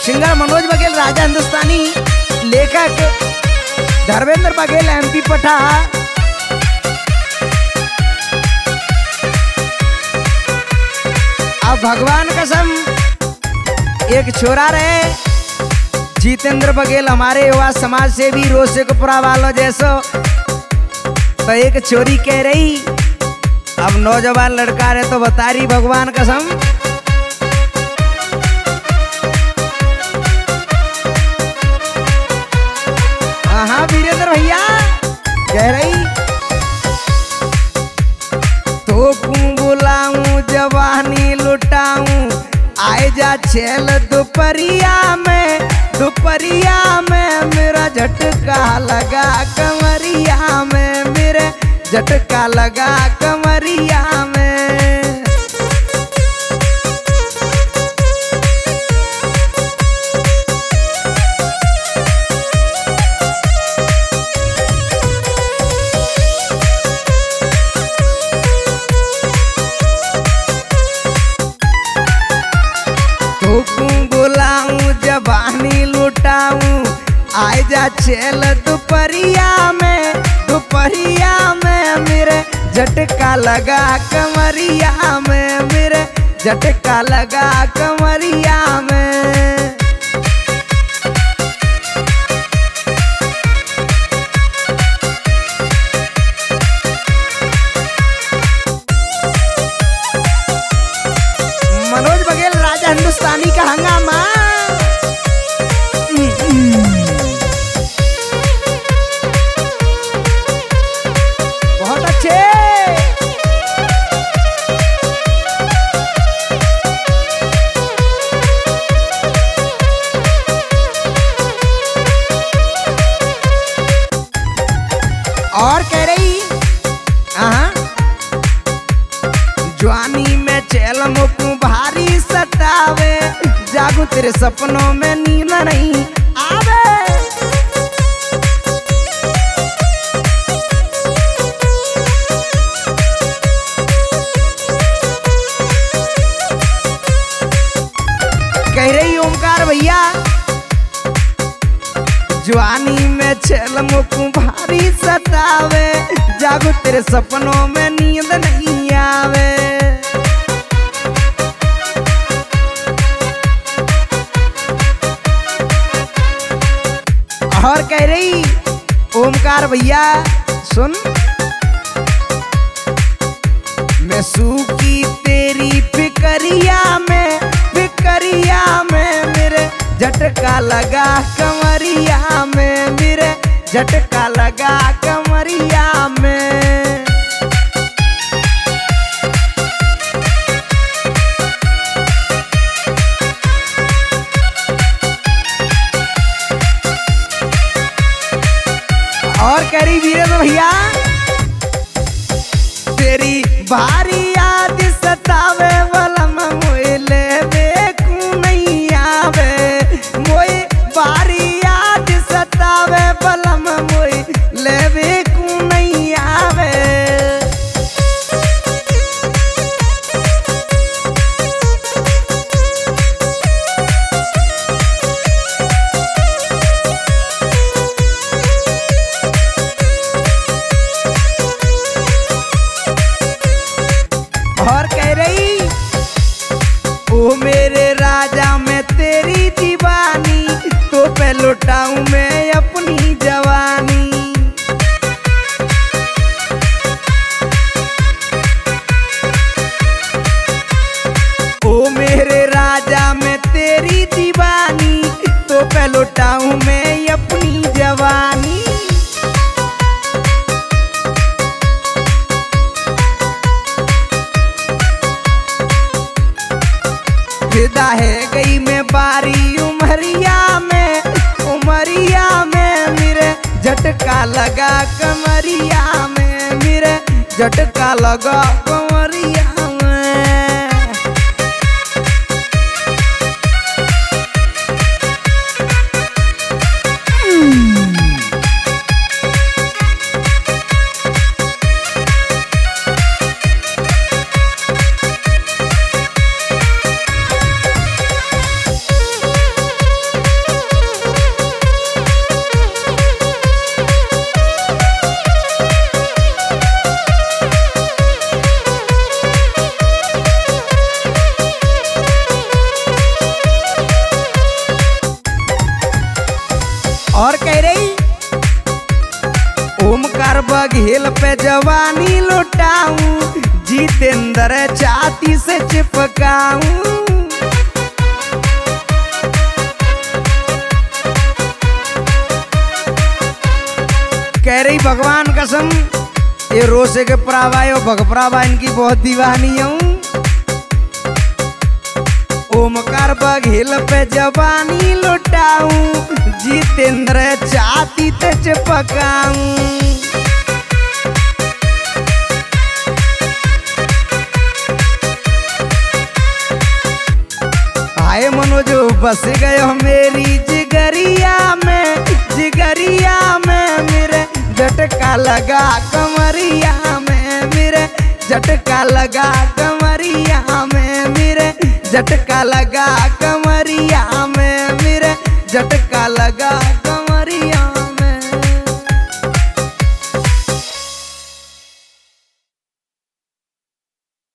Singer Manoj Baghel Raja Hindustani, लेखक Dharmendra Baghel MP पठा। अब भगवान कसम एक छोरा रहे जितेंद्र बघेल, हमारे युवा समाज से भी रोशेकपुरा वालों जैसो। तो एक चोरी कह रही, अब नौजवान लड़का रहे तो बता रही भगवान कसम। हाँ वीरेंद्र भैया कह रही, तो बुलाऊं जवानी लुटाऊं, आए जा छेल दोपहरिया में मेरा झटका लगा कमरिया में, मेरे झटका लगा कमरिया में। बुलाऊं जवानी लुटाऊं, आए जा छेल दोपहरिया में मेरे झटका लगा कमरिया में, मेरे झटका लगा कमरिया में। मनोज बघेल राजा हिंदुस्तानी का हंगामा। बहुत अच्छे। और कह रही, जवानी में चैल मुकू भारी सतावे, जागू तेरे सपनों में नींद नहीं आवे। कह रही ओमकार भैया, जवानी में चैल मुकू भारी सतावे, जागू तेरे सपनों में नींद नहीं आवे। और कह रही ओमकार भैया सुन, मैं सूखी तेरी फिकरिया में मेरे झटका लगा कमरिया में, मेरे झटका लगा कमरिया में। और कह रही वीरेंद्र भैया, तेरी भारी याद सतावे वलम मोए लेवे कु नहीं आवे, मोए भारी याद सतावे वलम मोए लेवे कु नहीं आवे। और कह रही, ओ मेरे राजा मैं तेरी दीवानी, तो पे लुटाऊं मैं अपनी जवानी। ओ मेरे राजा मैं तेरी दीवानी, तो पे लुटाऊं मैं अपनी जवानी। फिदा है गई मैं बारी उमरिया में मेरे झटका लगा कमरिया में, मेरे झटका लगा कमरिया में। ओमकार बघेल पे जवानी लुटाऊं, जितेंद्र छाती से चिपकाऊं। कह रही भगवान कसम, ये रोसे के प्रावा और भगप्रावा इनकी बहुत दीवानी हूँ। ओमकार बघेल पे जवानी लुटाऊं, जितेंद्र छाती ते चिपकाऊं। आए मनोज बस गए मेरी जिगरिया में, जिगरिया में मेरे झटका लगा कमरिया में, मेरे झटका लगा कमरिया में, मेरे झटका लगा कमरिया में, मेरे झटका लगा।